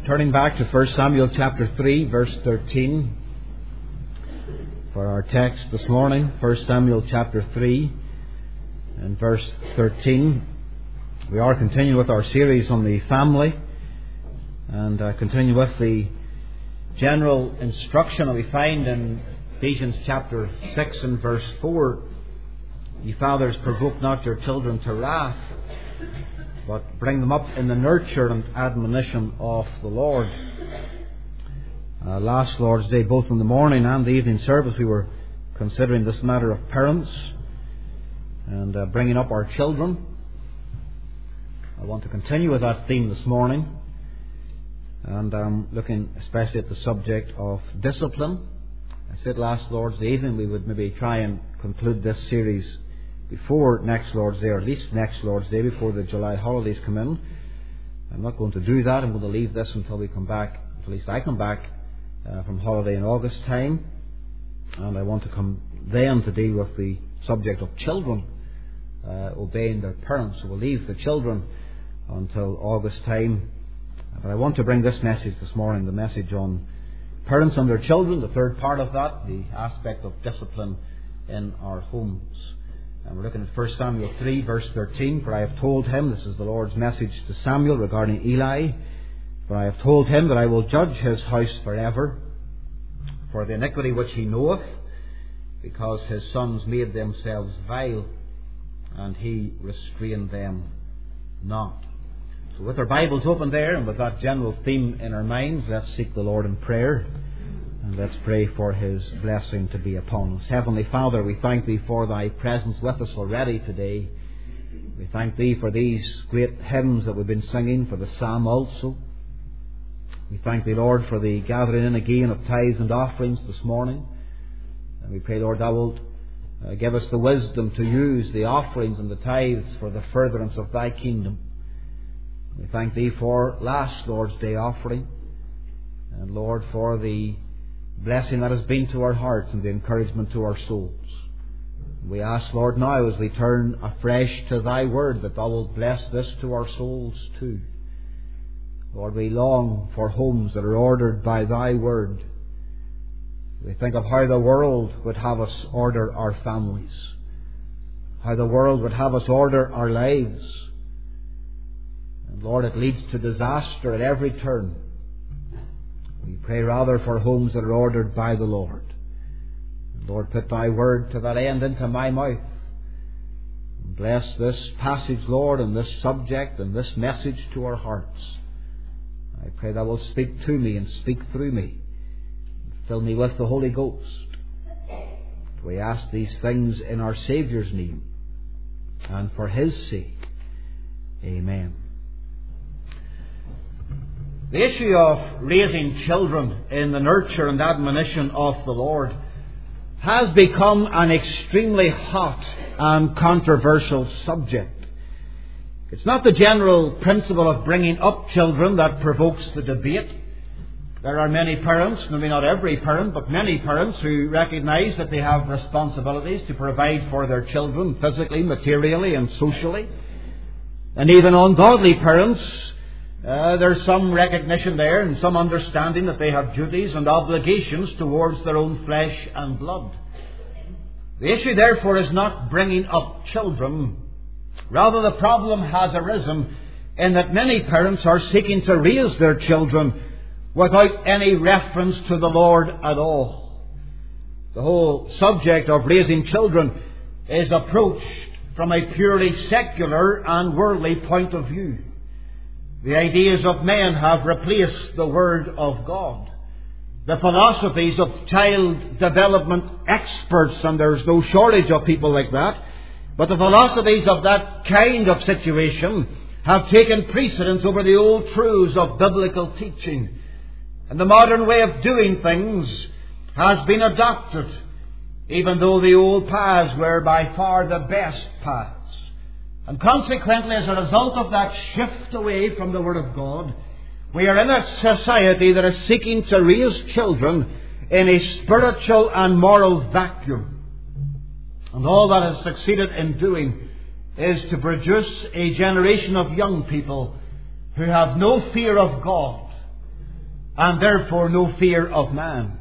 Turning back to 1 Samuel chapter 3, verse 13 for our text this morning. 1 Samuel chapter 3 and verse 13. We are continuing with our series on the family and continue with the general instruction that we find in Ephesians chapter 6 and verse 4. Ye fathers, provoke not your children to wrath, but bring them up in the nurture and admonition of the Lord. Last Lord's Day, both in the morning and the evening service, we were considering this matter of parents and bringing up our children. I want to continue with that theme this morning, and I'm looking especially at the subject of discipline. I said last Lord's Day evening we would maybe try and conclude this series before next Lord's Day, or at least next Lord's Day, before the July holidays come in. I'm not going to do that. I'm going to leave this until we come back, at least I come back from holiday in August time. And I want to come then to deal with the subject of children obeying their parents. So we'll leave the children until August time. But I want to bring this message this morning, the message on parents and their children, the third part of that, the aspect of discipline in our homes. And we're looking at 1 Samuel 3, verse 13. For I have told him, this is the Lord's message to Samuel regarding Eli, for I have told him that I will judge his house forever for the iniquity which he knoweth, because his sons made themselves vile, and he restrained them not. So with our Bibles open there, and with that general theme in our minds, let's seek the Lord in prayer. And let's pray for His blessing to be upon us. Heavenly Father, we thank Thee for Thy presence with us already today. We thank Thee for these great hymns that we've been singing, for the psalm also. We thank Thee, Lord, for the gathering in again of tithes and offerings this morning. And we pray, Lord, Thou wilt give us the wisdom to use the offerings and the tithes for the furtherance of Thy kingdom. We thank Thee for last Lord's Day offering. And Lord, for the blessing that has been to our hearts and the encouragement to our souls. We ask, Lord, now as we turn afresh to Thy Word, that Thou wilt bless this to our souls too. Lord, we long for homes that are ordered by Thy Word. We think of how the world would have us order our families, how the world would have us order our lives. And Lord, it leads to disaster at every turn. We pray rather for homes that are ordered by the Lord. And Lord, put Thy Word to that end into my mouth. And bless this passage, Lord, and this subject and this message to our hearts. I pray Thou wilt speak to me and speak through me. And fill me with the Holy Ghost. We ask these things in our Saviour's name and for His sake. Amen. The issue of raising children in the nurture and admonition of the Lord has become an extremely hot and controversial subject. It's not the general principle of bringing up children that provokes the debate. There are many parents, maybe not every parent, but many parents who recognize that they have responsibilities to provide for their children physically, materially and socially. And even ungodly parents, there's some recognition there and some understanding that they have duties and obligations towards their own flesh and blood. The issue, therefore, is not bringing up children. Rather, the problem has arisen in that many parents are seeking to raise their children without any reference to the Lord at all. The whole subject of raising children is approached from a purely secular and worldly point of view. The ideas of men have replaced the Word of God. The philosophies of child development experts, and there's no shortage of people like that, but the philosophies of that kind of situation have taken precedence over the old truths of biblical teaching. And the modern way of doing things has been adopted, even though the old paths were by far the best paths. And consequently, as a result of that shift away from the Word of God, we are in a society that is seeking to raise children in a spiritual and moral vacuum. And all that has succeeded in doing is to produce a generation of young people who have no fear of God, and therefore no fear of man.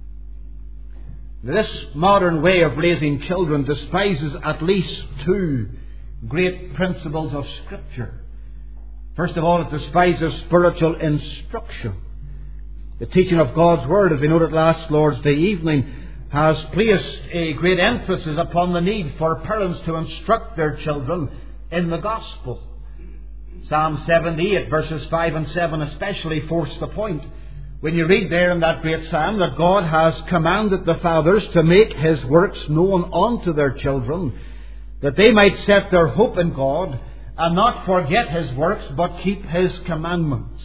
This modern way of raising children despises at least two great principles of Scripture. First of all, it despises spiritual instruction. The teaching of God's Word, as we noted last Lord's Day evening, has placed a great emphasis upon the need for parents to instruct their children in the Gospel. Psalm 78, verses 5 and 7 especially force the point. When you read there in that great psalm that God has commanded the fathers to make His works known unto their children, that they might set their hope in God and not forget His works, but keep His commandments.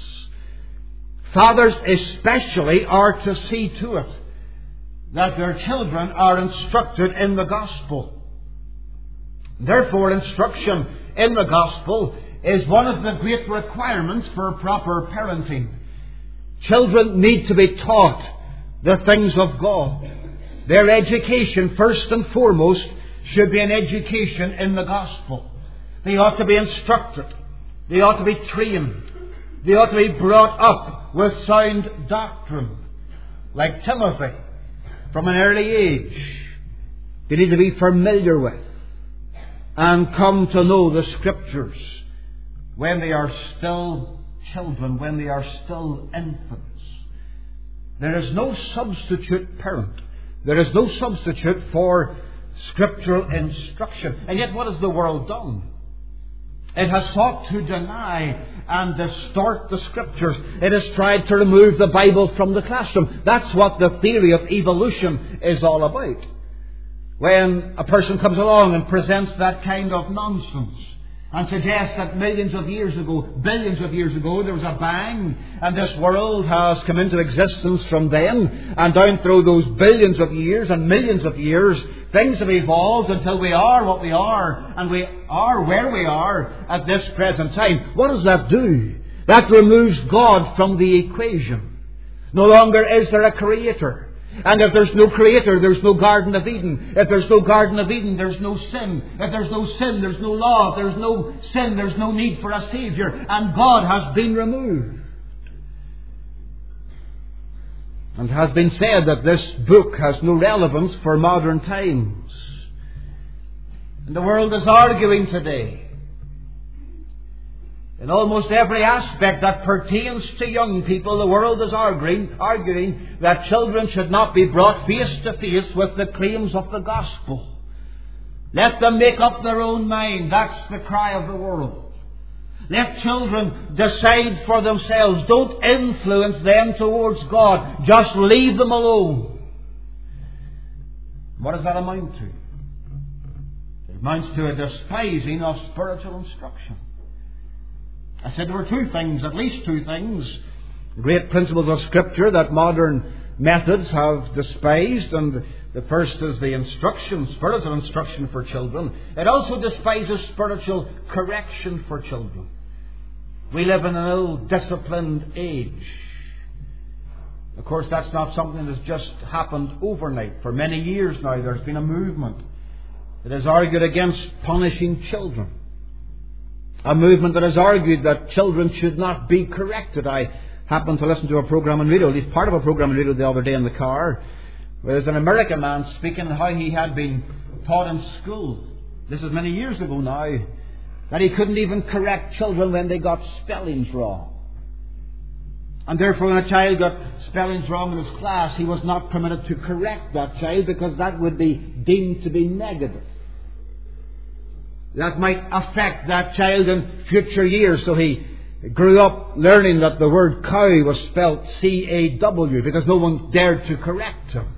Fathers especially are to see to it that their children are instructed in the Gospel. Therefore, instruction in the Gospel is one of the great requirements for proper parenting. Children need to be taught the things of God. Their education, first and foremost, should be an education in the Gospel. They ought to be instructed. They ought to be trained. They ought to be brought up with sound doctrine. Like Timothy, from an early age, they need to be familiar with and come to know the Scriptures when they are still children, when they are still infants. There is no substitute parent. There is no substitute for scriptural instruction. And yet what has the world done? It has sought to deny and distort the Scriptures. It has tried to remove the Bible from the classroom. That's what the theory of evolution is all about. When a person comes along and presents that kind of nonsense and suggests that millions of years ago, billions of years ago, there was a bang and this world has come into existence from then, and down through those billions of years and millions of years, things have evolved until we are what we are, and we are where we are at this present time. What does that do? That removes God from the equation. No longer is there a Creator. And if there's no Creator, there's no Garden of Eden. If there's no Garden of Eden, there's no sin. If there's no sin, there's no law. If there's no sin, there's no need for a Saviour. And God has been removed. And it has been said that this book has no relevance for modern times. And the world is arguing today, in almost every aspect that pertains to young people, the world is arguing that children should not be brought face to face with the claims of the Gospel. Let them make up their own mind. That's the cry of the world. Let children decide for themselves. Don't influence them towards God. Just leave them alone. What does that amount to? It amounts to a despising of spiritual instruction. I said there were two things, at least two things, great principles of Scripture that modern methods have despised. And the first is the instruction, spiritual instruction for children. It also despises spiritual correction for children. We live in an ill-disciplined age. Of course, that's not something that has just happened overnight. For many years now, there's been a movement that has argued against punishing children. A movement that has argued that children should not be corrected. I happened to listen to a program on radio, at least part of a program on radio the other day in the car, where there's an American man speaking how he had been taught in school, this is many years ago now, that he couldn't even correct children when they got spellings wrong. And therefore when a child got spellings wrong in his class, he was not permitted to correct that child because that would be deemed to be negative. That might affect that child in future years. So he grew up learning that the word cow was spelt C-A-W because no one dared to correct him.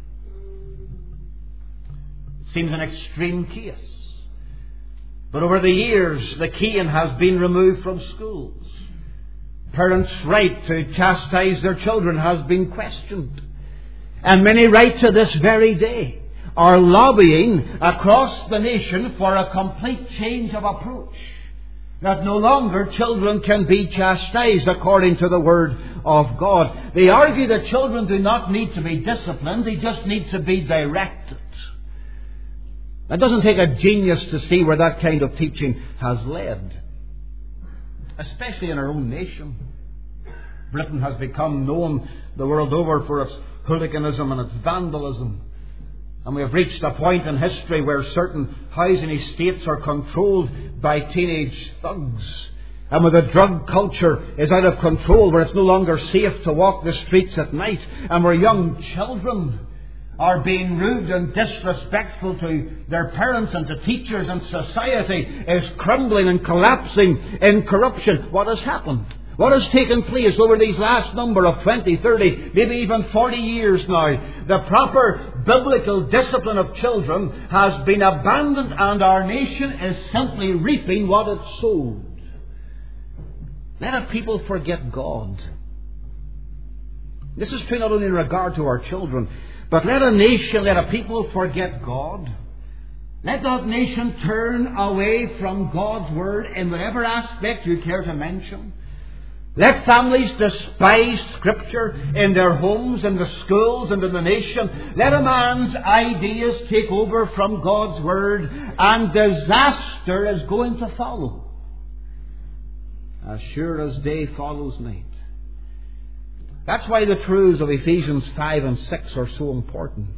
It seems an extreme case. But over the years, the cane has been removed from schools. Parents' right to chastise their children has been questioned. And many right to this very day are lobbying across the nation for a complete change of approach. That no longer children can be chastised according to the Word of God. They argue that children do not need to be disciplined, they just need to be directed. It doesn't take a genius to see where that kind of teaching has led, especially in our own nation. Britain has become known the world over for its hooliganism and its vandalism. And we have reached a point in history where certain housing estates are controlled by teenage thugs. And where the drug culture is out of control, where it's no longer safe to walk the streets at night, and where young children are being rude and disrespectful to their parents and to teachers, and society is crumbling and collapsing in corruption. What has happened? What has taken place over these last number of 20, 30, maybe even 40 years now? The proper biblical discipline of children has been abandoned, and our nation is simply reaping what it sowed. Let a people forget God. This is true not only in regard to our children, but let a nation, let a people forget God. Let that nation turn away from God's Word in whatever aspect you care to mention. Let families despise Scripture in their homes, in the schools, and in the nation. Let a man's ideas take over from God's Word, and disaster is going to follow. As sure as day follows night. That's why the truths of Ephesians 5 and 6 are so important.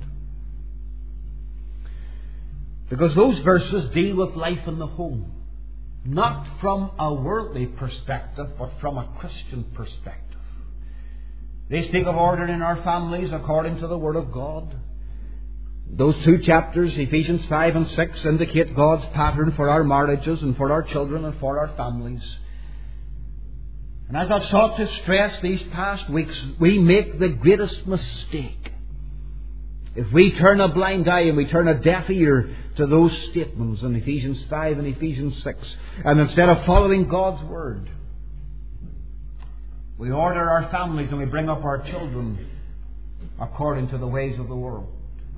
Because those verses deal with life in the home. Not from a worldly perspective, but from a Christian perspective. They speak of order in our families according to the Word of God. Those two chapters, Ephesians 5 and 6, indicate God's pattern for our marriages and for our children and for our families. And as I've sought to stress these past weeks, we make the greatest mistake if we turn a blind eye and we turn a deaf ear to those statements in Ephesians 5 and Ephesians 6, and instead of following God's Word, we order our families and we bring up our children according to the ways of the world.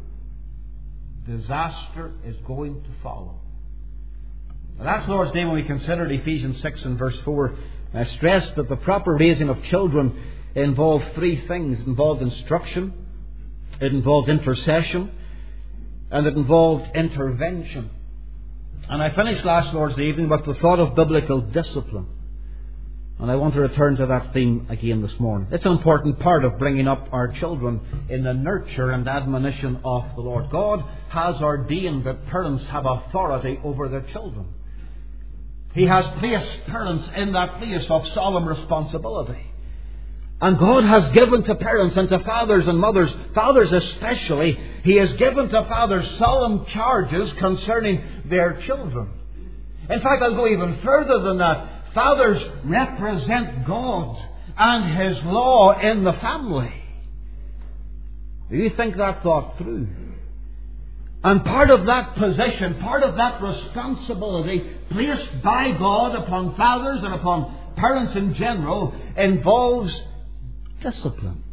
Disaster is going to follow. Now, that's Lord's Day when we considered Ephesians 6 and verse 4. I stressed that the proper raising of children involved three things. It involved instruction, it involved intercession, and it involved intervention. And I finished last Lord's Day evening with the thought of biblical discipline. And I want to return to that theme again this morning. It's an important part of bringing up our children in the nurture and admonition of the Lord. God has ordained that parents have authority over their children. He has placed parents in that place of solemn responsibility. And God has given to parents and to fathers and mothers, fathers especially, He has given to fathers solemn charges concerning their children. In fact, I'll go even further than that. Fathers represent God and His law in the family. Do you think that thought through? And part of that position, part of that responsibility placed by God upon fathers and upon parents in general involves discipline.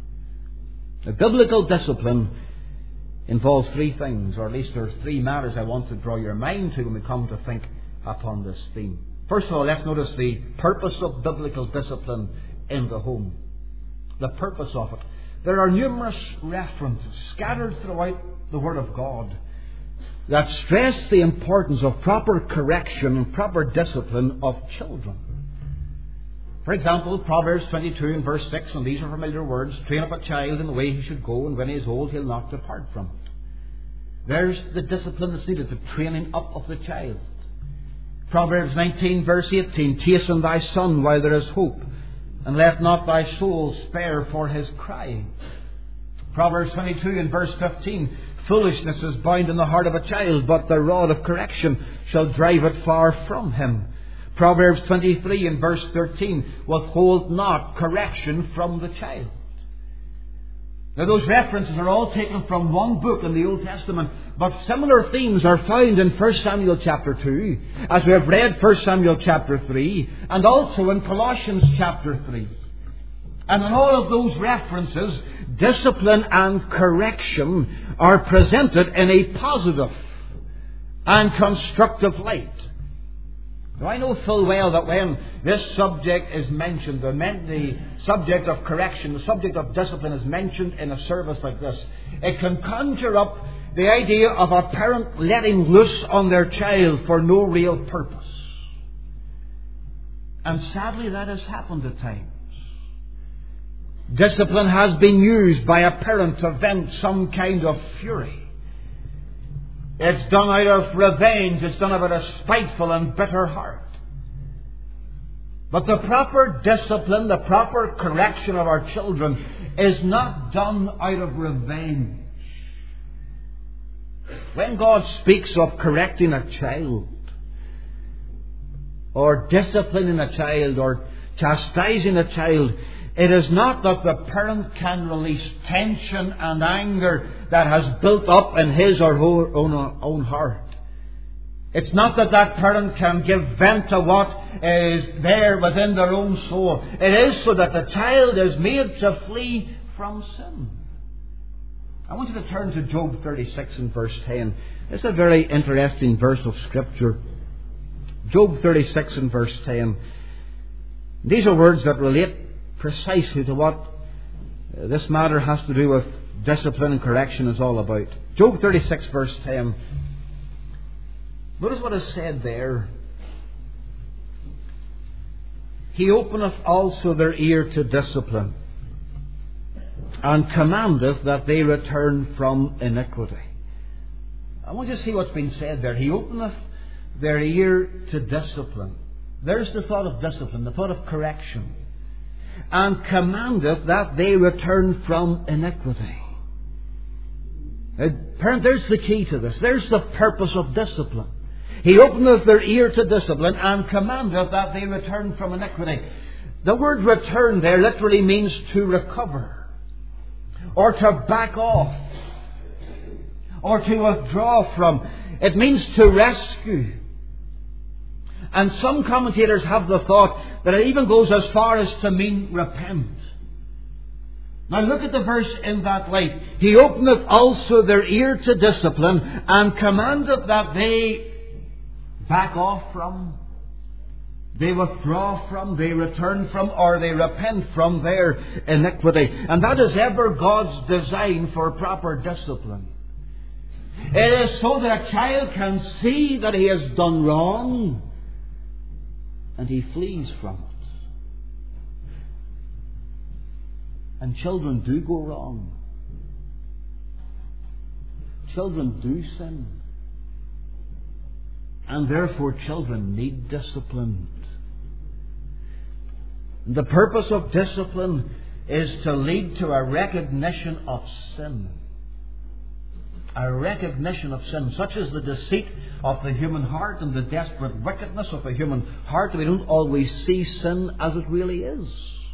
The biblical discipline involves three things, or at least there's three matters I want to draw your mind to when we come to think upon this theme. First of all, let's notice the purpose of biblical discipline in the home. The purpose of it. There are numerous references scattered throughout the Word of God that stress the importance of proper correction and proper discipline of children. For example, Proverbs 22 and verse 6, and these are familiar words, train up a child in the way he should go, and when he is old he'll not depart from it. There's the discipline that's needed, the training up of the child. Proverbs 19 verse 18, chasten thy son while there is hope, and let not thy soul spare for his crying. Proverbs 22 and verse 15, foolishness is bound in the heart of a child, but the rod of correction shall drive it far from him. Proverbs 23 and verse 13, withhold not correction from the child. Now those references are all taken from one book in the Old Testament, but similar themes are found in 1 Samuel chapter 2, as we have read 1 Samuel chapter 3, and also in Colossians chapter 3. And in all of those references, discipline and correction are presented in a positive and constructive light. Now, I know full well that when this subject is mentioned, the subject of correction, the subject of discipline is mentioned in a service like this, it can conjure up the idea of a parent letting loose on their child for no real purpose. And sadly that has happened at times. Discipline has been used by a parent to vent some kind of fury. It's done out of revenge. It's done out of a spiteful and bitter heart. But the proper discipline, the proper correction of our children is not done out of revenge. When God speaks of correcting a child, or disciplining a child, or chastising a child, it is not that the parent can release tension and anger that has built up in his or her own heart. It's not that that parent can give vent to what is there within their own soul. It is so that the child is made to flee from sin. I want you to turn to Job 36 and verse 10. It's a very interesting verse of Scripture. Job 36 and verse 10. These are words that relate precisely to what this matter has to do with discipline and correction is all about. Job 36 verse 10. Notice what is said there. He openeth also their ear to discipline, and commandeth that they return from iniquity. I want you to see what's been said there. He openeth their ear to discipline. There's the thought of discipline, the thought of correction. And commandeth that they return from iniquity. Parent, there's the key to this. There's the purpose of discipline. He openeth their ear to discipline and commandeth that they return from iniquity. The word return there literally means to recover, or to back off, or to withdraw from. It means to rescue. And some commentators have the thought that it even goes as far as to mean repent. Now look at the verse in that light. He openeth also their ear to discipline, and commandeth that they back off from, they withdraw from, they return from, or they repent from their iniquity. And that is ever God's design for proper discipline. It is so that a child can see that he has done wrong, and he flees from it. And children do go wrong. Children do sin. And therefore children need discipline. The purpose of discipline is to lead to a recognition of sin. A recognition of sin, such as the deceit of the human heart and the desperate wickedness of the human heart. We don't always see sin as it really is.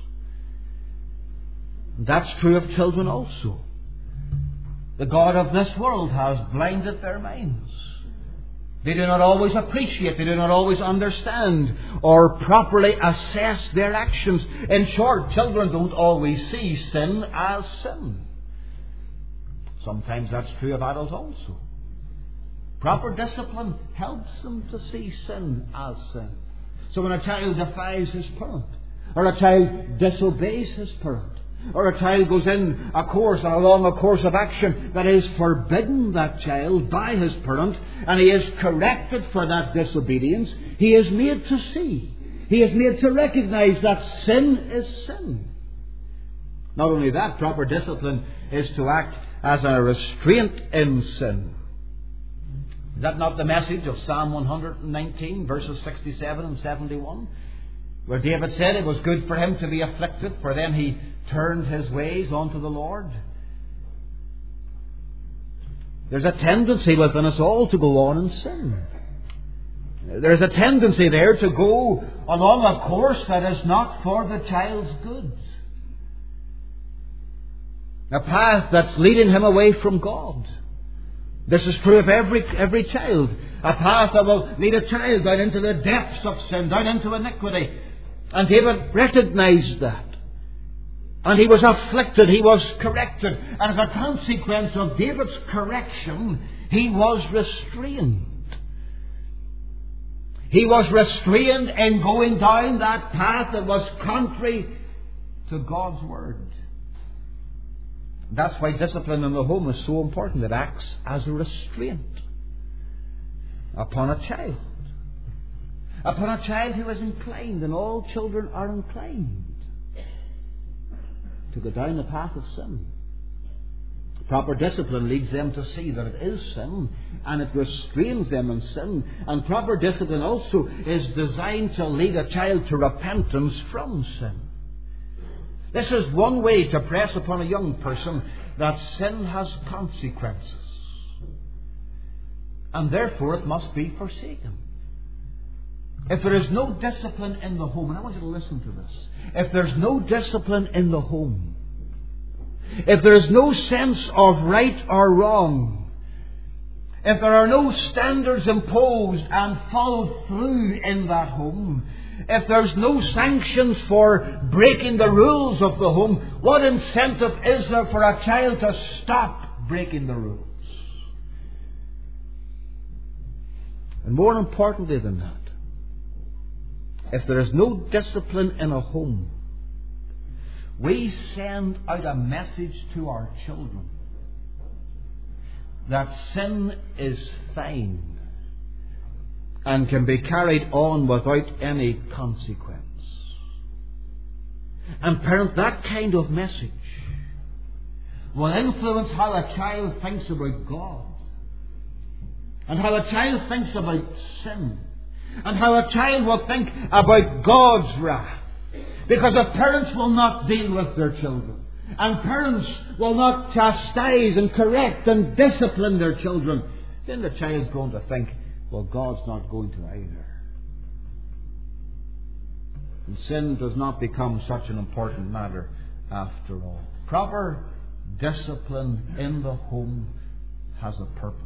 That's true of children also. The God of this world has blinded their minds. They do not always appreciate, they do not always understand or properly assess their actions. In short, children don't always see sin as sin. Sometimes that's true of adults also. Proper discipline helps them to see sin as sin. So when a child defies his parent, or a child disobeys his parent, or a child goes in a course and along a course of action that is forbidden that child by his parent, and he is corrected for that disobedience, he is made to see. He is made to recognize that sin is sin. Not only that, proper discipline is to act as a restraint in sin. Is that not the message of Psalm 119, verses 67 and 71? Where David said it was good for him to be afflicted, for then he turned his ways unto the Lord. There's a tendency within us all to go on in sin. There's a tendency there to go along a course that is not for the child's good. A path that's leading him away from God. This is true of every child. A path that will lead a child down into the depths of sin, down into iniquity. And David recognized that. And he was afflicted, he was corrected. And as a consequence of David's correction, he was restrained. He was restrained in going down that path that was contrary to God's Word. That's why discipline in the home is so important. It acts as a restraint upon a child. Upon a child who is inclined, and all children are inclined, to go down the path of sin. Proper discipline leads them to see that it is sin, and it restrains them in sin. And proper discipline also is designed to lead a child to repentance from sin. This is one way to press upon a young person that sin has consequences, and therefore it must be forsaken. If there is no discipline in the home, and I want you to listen to this, if there's no discipline in the home, if there is no sense of right or wrong, if there are no standards imposed and followed through in that home, if there's no sanctions for breaking the rules of the home, what incentive is there for a child to stop breaking the rules? And more importantly than that, if there is no discipline in a home, we send out a message to our children that sin is fine and can be carried on without any consequence. And parents, that kind of message will influence how a child thinks about God, and how a child thinks about sin, and how a child will think about God's wrath. Because if parents will not deal with their children, and parents will not chastise and correct and discipline their children, then the child's going to think, well, God's not going to either. And sin does not become such an important matter after all. Proper discipline in the home has a purpose.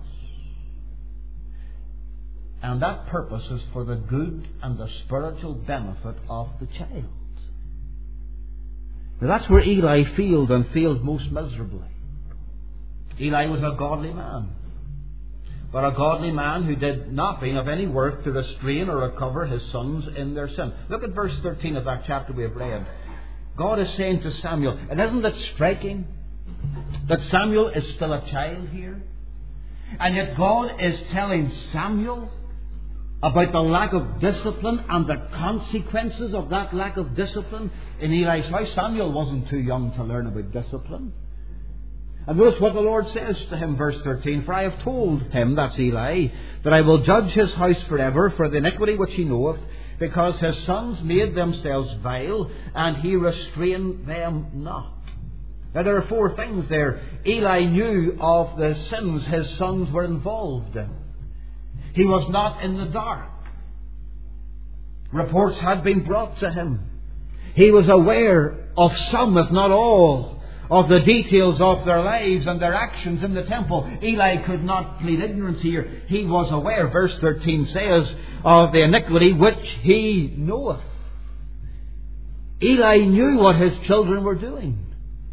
And that purpose is for the good and the spiritual benefit of the child. Now that's where Eli failed, and failed most miserably. Eli was a godly man, but a godly man who did nothing of any worth to restrain or recover his sons in their sin. Look at verse 13 of that chapter we have read. God is saying to Samuel, and isn't it striking that Samuel is still a child here? And yet God is telling Samuel about the lack of discipline and the consequences of that lack of discipline in Eli's house. Samuel wasn't too young to learn about discipline. And notice what the Lord says to him, verse 13. For I have told him, that's Eli, that I will judge his house forever for the iniquity which he knoweth, because his sons made themselves vile, and he restrained them not. Now there are four things there. Eli knew of the sins his sons were involved in. He was not in the dark. Reports had been brought to him. He was aware of some, if not all, of the details of their lives and their actions in the temple. Eli could not plead ignorance here. He was aware, verse 13 says, of the iniquity which he knoweth. Eli knew what his children were doing,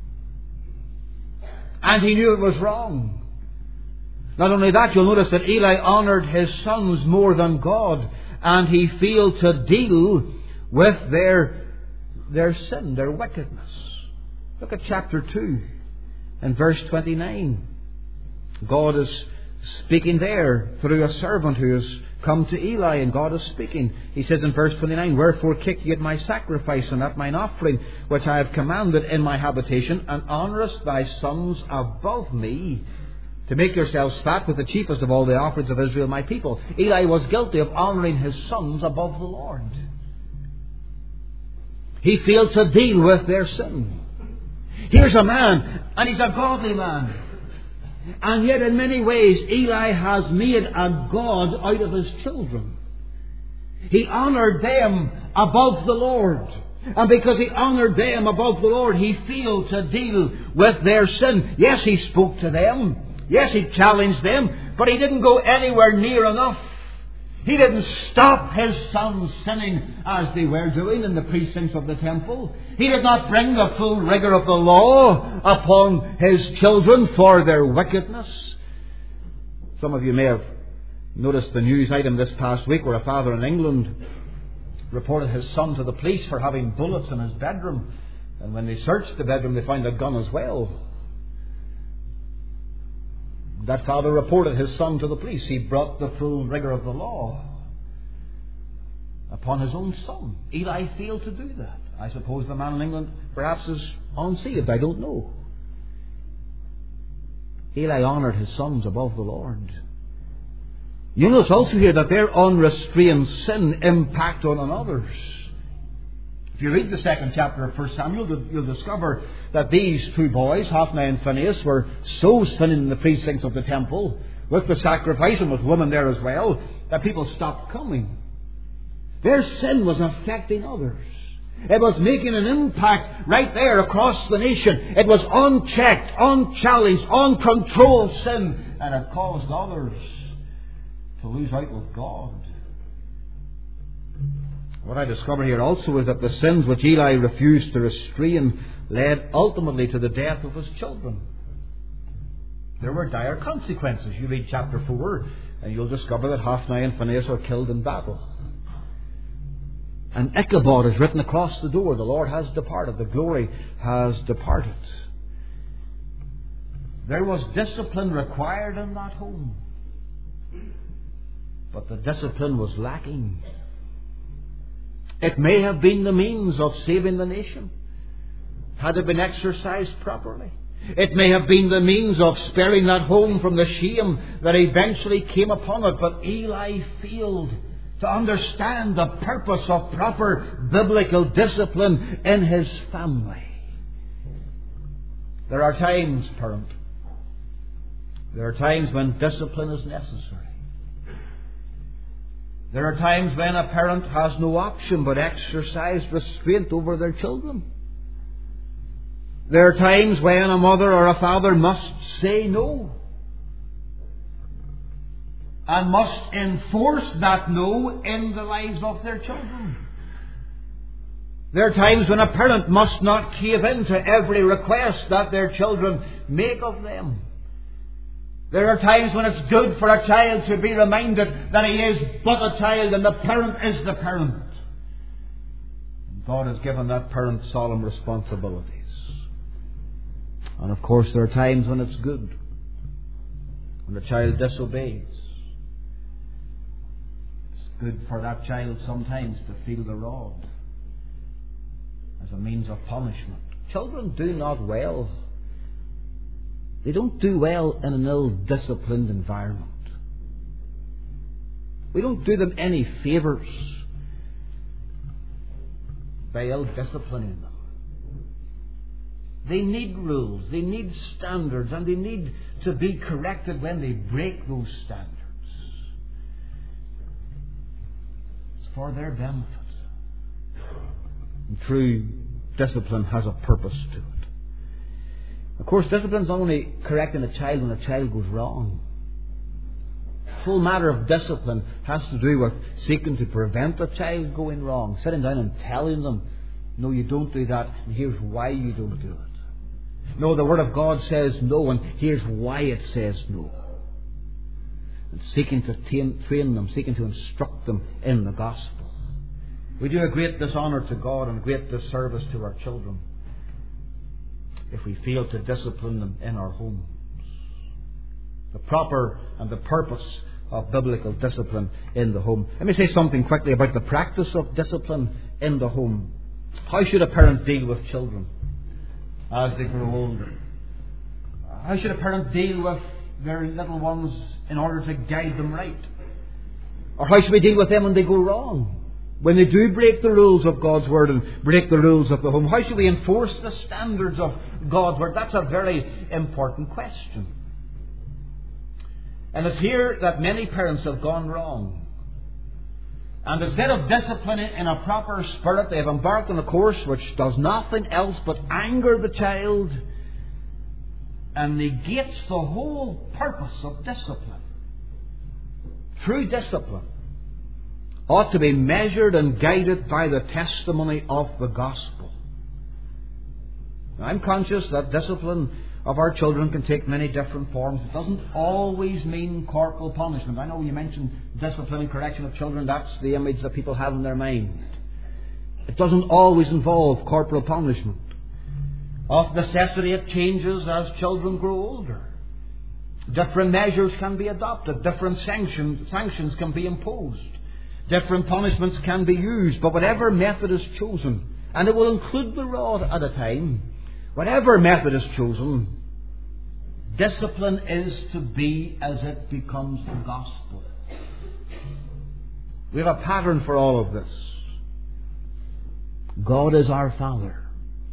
and he knew it was wrong. Not only that, you'll notice that Eli honoured his sons more than God, and he failed to deal with their sin, their wickedness. Look at chapter 2 and verse 29. God is speaking there through a servant who has come to Eli, and God is speaking. He says in verse 29, Wherefore kick ye at my sacrifice and at mine offering, which I have commanded in my habitation, and honourest thy sons above me, to make yourselves fat with the chiefest of all the offerings of Israel my people. Eli was guilty of honouring his sons above the Lord. He failed to deal with their sin. Here's a man, and he's a godly man, and yet in many ways Eli has made a god out of his children. He honoured them above the Lord, and because he honoured them above the Lord, he failed to deal with their sin. Yes, he spoke to them. Yes, he challenged them, but he didn't go anywhere near enough. He didn't stop his sons sinning as they were doing in the precincts of the temple. He did not bring the full rigour of the law upon his children for their wickedness. Some of you may have noticed the news item this past week where a father in England reported his son to the police for having bullets in his bedroom. And when they searched the bedroom, they found a gun as well. That father reported his son to the police. He brought the full rigour of the law upon his own son. Eli failed to do that. I suppose the man in England perhaps is unsaved. I don't know. Eli honoured his sons above the Lord. You notice also here that their unrestrained sin impacted on others. If you read the 2nd chapter of 1 Samuel, you'll discover that these two boys, Hophni and Phinehas, were so sinning in the precincts of the temple, with the sacrifice and with women there as well, that people stopped coming. Their sin was affecting others. It was making an impact right there across the nation. It was unchecked, unchallenged, uncontrolled sin, and it caused others to lose out with God. What I discover here also is that the sins which Eli refused to restrain led ultimately to the death of his children. There were dire consequences. You read chapter 4 and you'll discover that Hophni and Phinehas are killed in battle. And Ichabod is written across the door. The Lord has departed. The glory has departed. There was discipline required in that home. But the discipline was lacking. It may have been the means of saving the nation, had it been exercised properly. It may have been the means of sparing that home from the shame that eventually came upon it. But Eli failed to understand the purpose of proper biblical discipline in his family. There are times, parent, there are times when discipline is necessary. There are times when a parent has no option but exercise restraint over their children. There are times when a mother or a father must say no, and must enforce that no in the lives of their children. There are times when a parent must not cave in to every request that their children make of them. There are times when it's good for a child to be reminded that he is but a child and the parent is the parent. God has given that parent solemn responsibilities. And of course there are times when it's good, when the child disobeys. It's good for that child sometimes to feel the rod as a means of punishment. Children do not well. They don't do well in an ill-disciplined environment. We don't do them any favours by ill-disciplining them. They need rules, they need standards, and they need to be corrected when they break those standards. It's for their benefit. And true discipline has a purpose to it. Of course, discipline is only correcting a child when a child goes wrong. The whole matter of discipline has to do with seeking to prevent a child going wrong, sitting down and telling them, no, you don't do that, and here's why you don't do it. No, the Word of God says no, and here's why it says no. And seeking to train them, seeking to instruct them in the gospel. We do a great dishonour to God and a great disservice to our children if we fail to discipline them in our homes. The proper and the purpose of biblical discipline in the home. Let me say something quickly about the practice of discipline in the home. How should a parent deal with children as they grow older? How should a parent deal with their little ones in order to guide them right? Or how should we deal with them when they go wrong? When they do break the rules of God's Word and break the rules of the home, how should we enforce the standards of God's Word? That's a very important question. And it's here that many parents have gone wrong. And instead of disciplining in a proper spirit, they have embarked on a course which does nothing else but anger the child and negates the whole purpose of discipline. True discipline ought to be measured and guided by the testimony of the gospel. Now, I'm conscious that discipline of our children can take many different forms. It doesn't always mean corporal punishment. I know you mentioned discipline and correction of children. That's the image that people have in their mind. It doesn't always involve corporal punishment. Of necessity, it changes as children grow older. Different measures can be adopted. Different sanctions can be imposed. Different punishments can be used. But whatever method is chosen, And it will include the rod at a time. Whatever method is chosen, discipline is to be as it becomes the gospel. We have a pattern for all of this. God is our Father.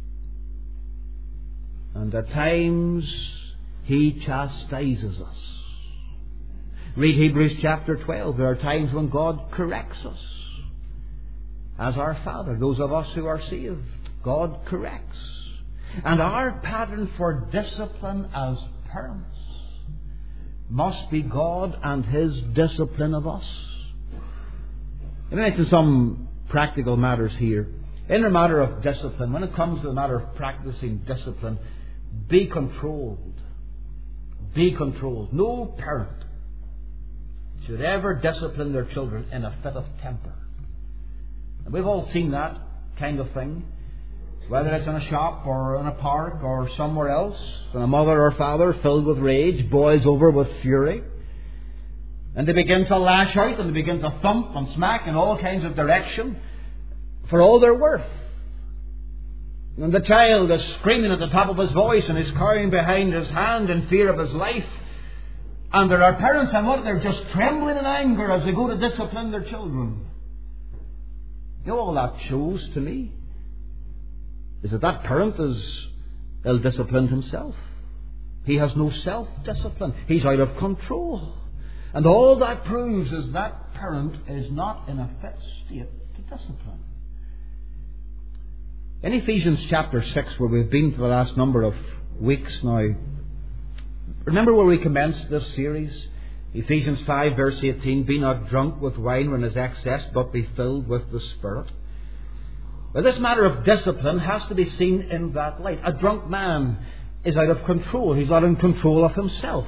And at times He chastises us. Read Hebrews chapter 12. There are times when God corrects us. As our Father, those of us who are saved, God corrects. And our pattern for discipline as parents must be God and His discipline of us. Let me mention some practical matters here. In the matter of discipline, when it comes to the matter of practicing discipline, be controlled. Be controlled. No parent should ever discipline their children in a fit of temper. And we've all seen that kind of thing, whether it's in a shop or in a park or somewhere else. And a mother or father filled with rage, boils over with fury, and they begin to lash out and they begin to thump and smack in all kinds of direction for all they're worth. And the child is screaming at the top of his voice and is cowering behind his hand in fear of his life. And there are parents, and what, they're just trembling in anger as they go to discipline their children. You know, all that shows to me is that parent is ill-disciplined himself. He has no self-discipline. He's out of control. And all that proves is that parent is not in a fit state to discipline. In Ephesians chapter 6, where we've been for the last number of weeks now, remember where we commenced this series? Ephesians 5 verse 18, be not drunk with wine when is excess, but be filled with the Spirit. Well, this matter of discipline has to be seen in that light. A drunk man is out of control. He's not in control of himself.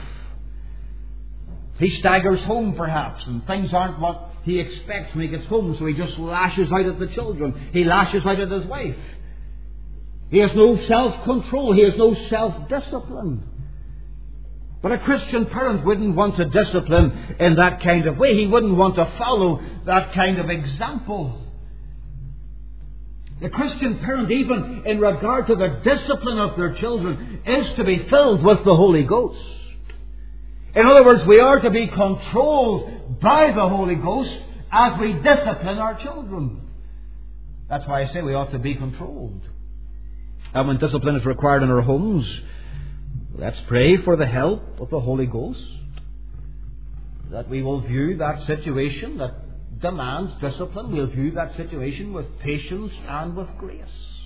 He staggers home perhaps, and things aren't what he expects when he gets home, so he just lashes out at the children. He lashes out at his wife. He has no self-control. He has no self-discipline. But a Christian parent wouldn't want to discipline in that kind of way. He wouldn't want to follow that kind of example. The Christian parent, even in regard to the discipline of their children, is to be filled with the Holy Ghost. In other words, we are to be controlled by the Holy Ghost as we discipline our children. That's why I say we ought to be controlled. And when discipline is required in our homes, let's pray for the help of the Holy Ghost, that we will view that situation that demands discipline, we'll view that situation with patience and with grace.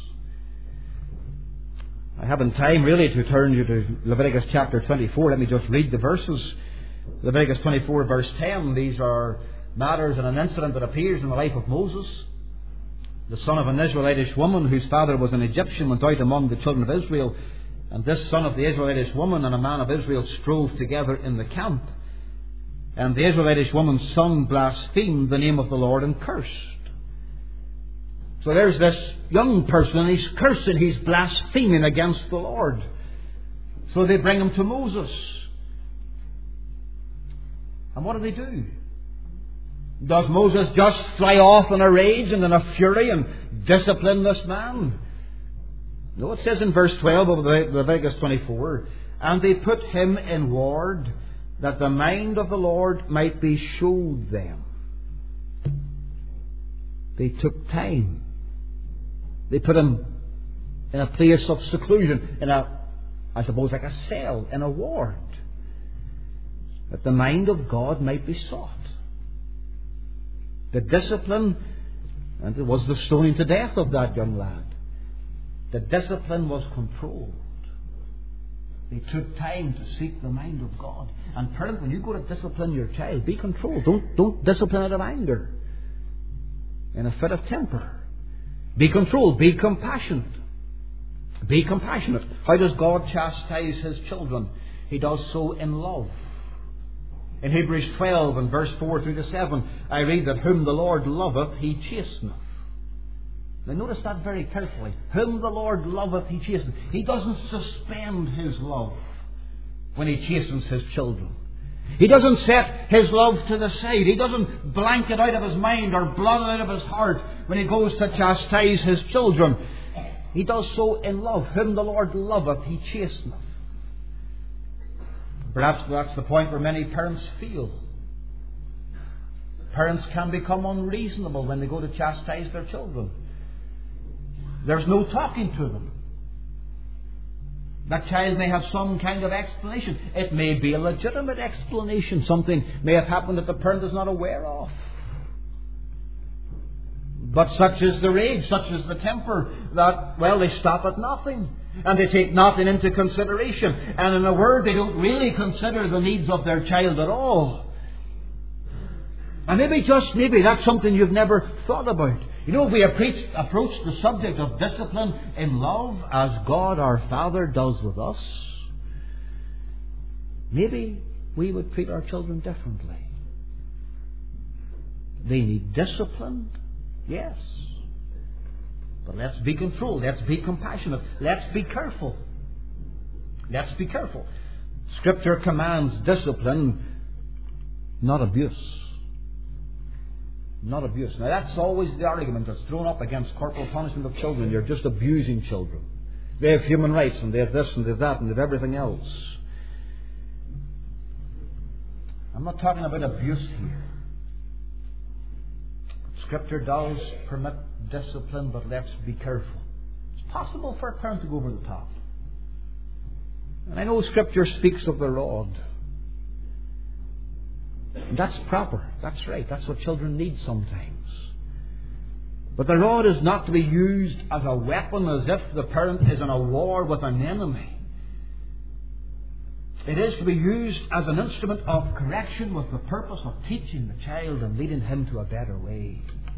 I haven't time really to turn you to Leviticus chapter 24. Let me just read the verses. Leviticus 24 verse 10. These are matters and an incident that appears in the life of Moses. The son of an Israelitish woman whose father was an Egyptian went out among the children of Israel. And this son of the Israelitish woman and a man of Israel strove together in the camp. And the Israelitish woman's son blasphemed the name of the Lord and cursed. So there's this young person, and he's cursing, he's blaspheming against the Lord. So they bring him to Moses. And what do? Does Moses just fly off in a rage and in a fury and discipline this man? No, it says in verse 12 of Leviticus 24, and they put him in ward that the mind of the Lord might be showed them. They took time. They put him in a place of seclusion, in a, I suppose, like a cell, in a ward, that the mind of God might be sought. The discipline, and it was the stoning to death of that young lad. The discipline was controlled. They took time to seek the mind of God. And parent, when you go to discipline your child, be controlled. Don't discipline out of anger, in a fit of temper. Be controlled. Be compassionate. Be compassionate. How does God chastise His children? He does so in love. In Hebrews 12 and verse 4 through to 7, I read that whom the Lord loveth, He chasteneth. Now notice that very carefully. Whom the Lord loveth, He chasteneth. He doesn't suspend His love when He chastens His children. He doesn't set His love to the side. He doesn't blank it out of His mind or blot it out of His heart when He goes to chastise His children. He does so in love. Whom the Lord loveth, He chasteneth. Perhaps that's the point where many parents feel. Parents can become unreasonable when they go to chastise their children. There's no talking to them. That child may have some kind of explanation. It may be a legitimate explanation. Something may have happened that the parent is not aware of. But such is the rage, such is the temper, that, well, they stop at nothing. And they take nothing into consideration. And in a word, they don't really consider the needs of their child at all. And maybe that's something you've never thought about. You know, if we approach the subject of discipline in love as God our Father does with us, maybe we would treat our children differently. They need discipline, yes. But let's be controlled. Let's be compassionate. Let's be careful. Let's be careful. Scripture commands discipline, not abuse. Not abuse. Now that's always the argument that's thrown up against corporal punishment of children. You're just abusing children. They have human rights, and they have this and they have that and they have everything else. I'm not talking about abuse here. Scripture does permit discipline, but let's be careful. It's possible for a parent to go over the top. And I know Scripture speaks of the rod. And that's proper. That's right. That's what children need sometimes. But the rod is not to be used as a weapon as if the parent is in a war with an enemy. It is to be used as an instrument of correction with the purpose of teaching the child and leading him to a better way.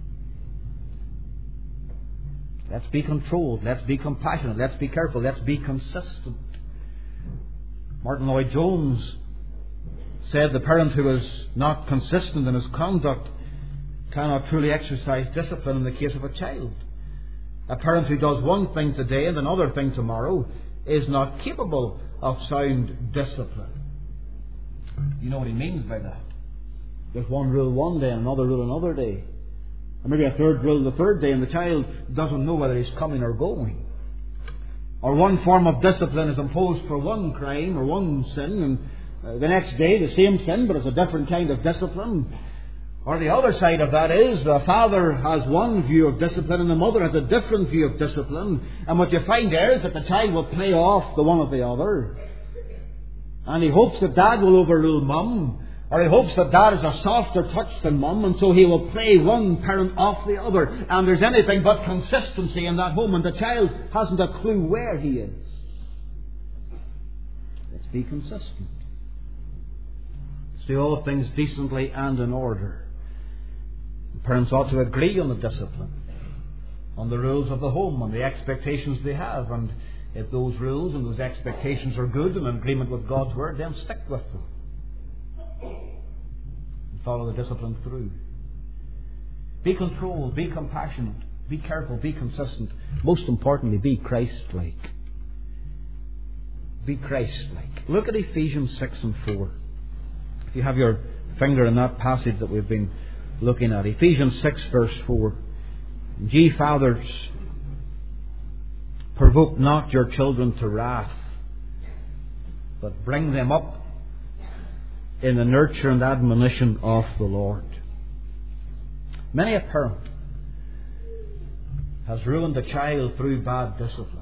Let's be controlled. Let's be compassionate. Let's be careful. Let's be consistent. Martin Lloyd-Jones said the parent who is not consistent in his conduct cannot truly exercise discipline in the case of a child. A parent who does one thing today and another thing tomorrow is not capable of sound discipline. You know what he means by that? There's one rule one day and another rule another day. Or maybe a third rule the third day, and the child doesn't know whether he's coming or going. Or one form of discipline is imposed for one crime or one sin, and the next day the same sin, but it's a different kind of discipline. Or the other side of that is the father has one view of discipline and the mother has a different view of discipline. And what you find there is that the child will play off the one of the other. And he hopes that dad will overrule mum. Or he hopes that dad is a softer touch than mum, and so he will play one parent off the other. And there's anything but consistency in that home, and the child hasn't a clue where he is. Let's be consistent. Let's do all things decently and in order. Parents ought to agree on the discipline, on the rules of the home, on the expectations they have. And if those rules and those expectations are good and in agreement with God's Word, then stick with them. And follow the discipline through. Be controlled, be compassionate, be careful, be consistent. Most importantly, be Christ-like. Be Christ-like. Look at Ephesians 6 and 4. If you have your finger in that passage that we've been looking at, Ephesians 6 verse 4. Ye fathers, provoke not your children to wrath, but bring them up in the nurture and admonition of the Lord. Many a parent has ruined a child through bad discipline.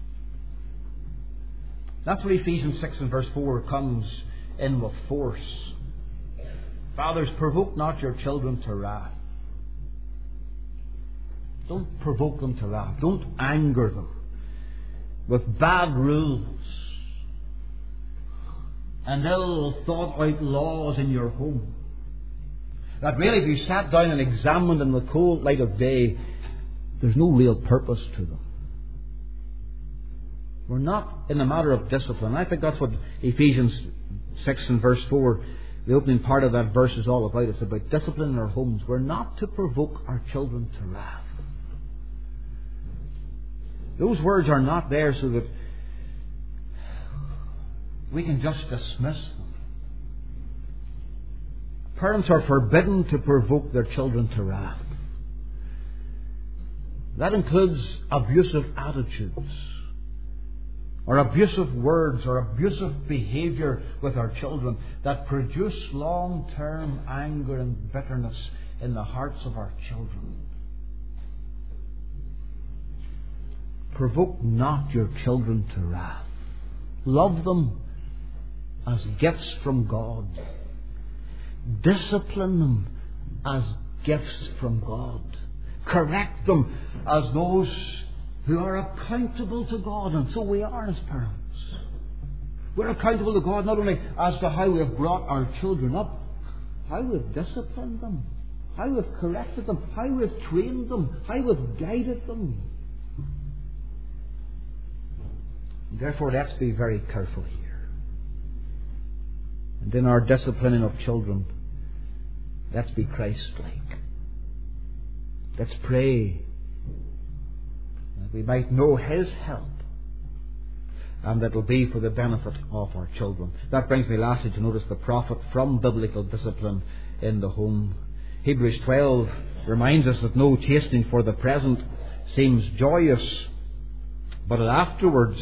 That's where Ephesians 6 and verse 4 comes in with force. Fathers, provoke not your children to wrath. Don't provoke them to wrath. Don't anger them with bad rules and ill thought out laws in your home that really, if you sat down and examined in the cold light of day, there's no real purpose to them. We're not in the matter of discipline. I think that's what Ephesians 6 and verse 4, the opening part of that verse, is all about. It's about discipline in our homes. We're not to provoke our children to wrath. Those words are not there so that we can just dismiss them. Parents are forbidden to provoke their children to wrath. That includes abusive attitudes, or abusive words, or abusive behaviour with our children that produce long-term anger and bitterness in the hearts of our children. Provoke not your children to wrath. Love them as gifts from God. Discipline them as gifts from God. Correct them as those who are accountable to God, and so we are as parents. We're accountable to God not only as to how we have brought our children up, how we've disciplined them, how we've corrected them, how we've trained them, how we've guided them. Therefore, let's be very careful here. And in our disciplining of children, let's be Christ-like. Let's pray that we might know His help, and that it will be for the benefit of our children. That brings me lastly to notice the profit from biblical discipline in the home. Hebrews 12 reminds us that no chastening for the present seems joyous, but afterwards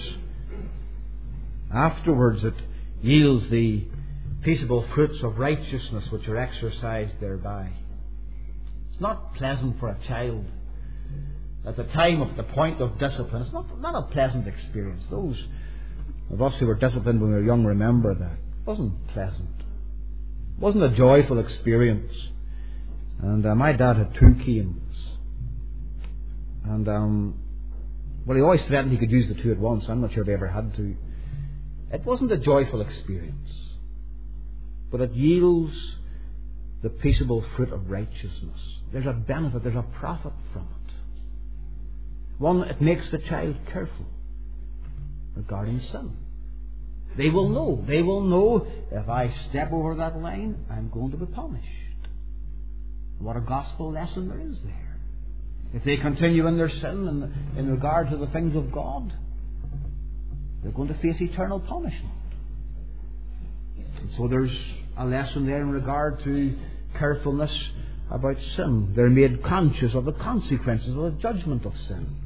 it yields the peaceable fruits of righteousness which are exercised thereby. It's not pleasant for a child at the time of the point of discipline. It's not a pleasant experience. Those of us who were disciplined when we were young remember that. It wasn't pleasant. It wasn't a joyful experience. And my dad had 2 canes. And he always threatened he could use the 2 at once. I'm not sure if he ever had to. It wasn't a joyful experience, but it yields the peaceable fruit of righteousness. There's a benefit, there's a profit from it. One, it makes the child careful regarding sin. They will know if I step over that line, I'm going to be punished. What a gospel lesson there is there. If they continue in their sin in regard to the things of God, they're going to face eternal punishment. And so there's a lesson there in regard to carefulness about sin. They're made conscious of the consequences of the judgment of sin,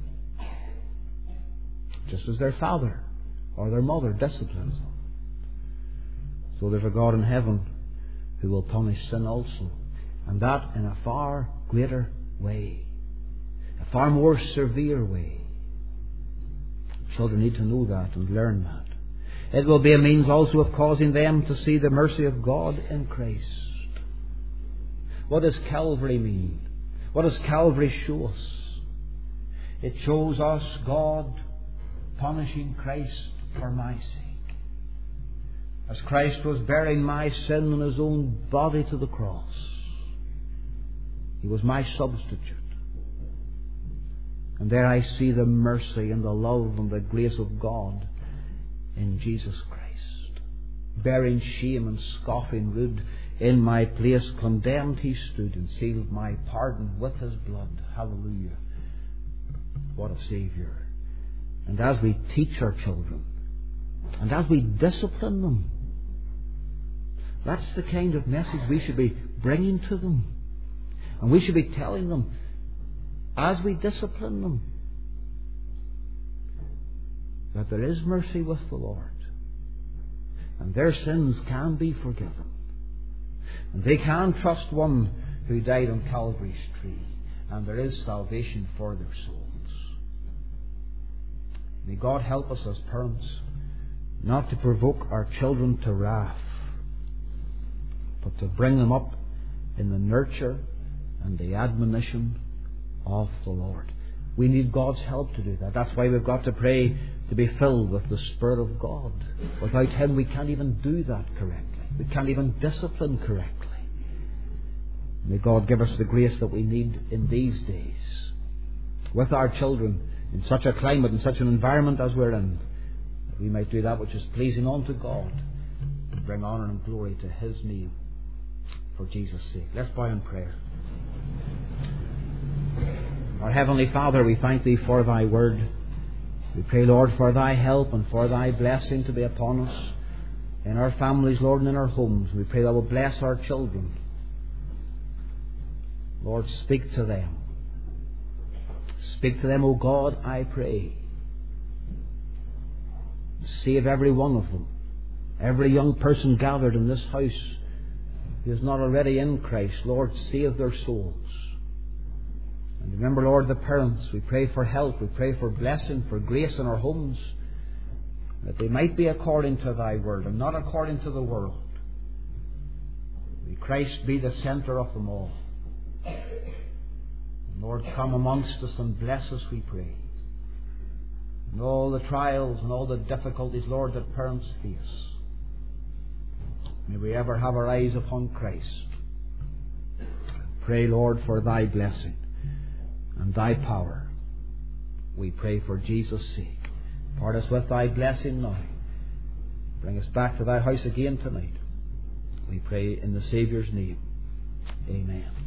just as their father or their mother disciplines them. So there's a God in heaven who will punish sin also, and that in a far greater way, a far more severe way. Children need to know that and learn that. It will be a means also of causing them to see the mercy of God in Christ. What does Calvary mean? What does Calvary show us? It shows us God punishing Christ for my sake. As Christ was bearing my sin in His own body to the cross, He was my substitute. And there I see the mercy and the love and the grace of God in Jesus Christ. Bearing shame and scoffing rude, in my place condemned He stood, and sealed my pardon with His blood. Hallelujah. What a Saviour. And as we teach our children, and as we discipline them, that's the kind of message we should be bringing to them. And we should be telling them, as we discipline them, that there is mercy with the Lord, and their sins can be forgiven, and they can trust one who died on Calvary's tree, and there is salvation for their souls. May God help us as parents not to provoke our children to wrath, but to bring them up in the nurture and the admonition of the Lord. We need God's help to do that. That's why we've got to pray to be filled with the Spirit of God. Without Him we can't even do that correctly. We can't even discipline correctly. May God give us the grace that we need in these days with our children, in such a climate, in such an environment as we're in, that we might do that which is pleasing unto God, and bring honour and glory to His name for Jesus' sake. Let's bow in prayer. Our Heavenly Father, we thank Thee for Thy word. We pray, Lord, for Thy help and for Thy blessing to be upon us in our families, Lord, and in our homes. We pray Thou will bless our children. Lord, speak to them. Speak to them, O God, I pray. Save every one of them. Every young person gathered in this house who is not already in Christ, Lord, save their souls. And remember, Lord, the parents. We pray for help. We pray for blessing, for grace in our homes, that they might be according to Thy word and not according to the world. May Christ be the centre of them all. And Lord, come amongst us and bless us, we pray. And all the trials and all the difficulties, Lord, that parents face, may we ever have our eyes upon Christ. Pray, Lord, for Thy blessing and Thy power. We pray for Jesus' sake. Part us with Thy blessing now. Bring us back to Thy house again tonight. We pray in the Saviour's name. Amen.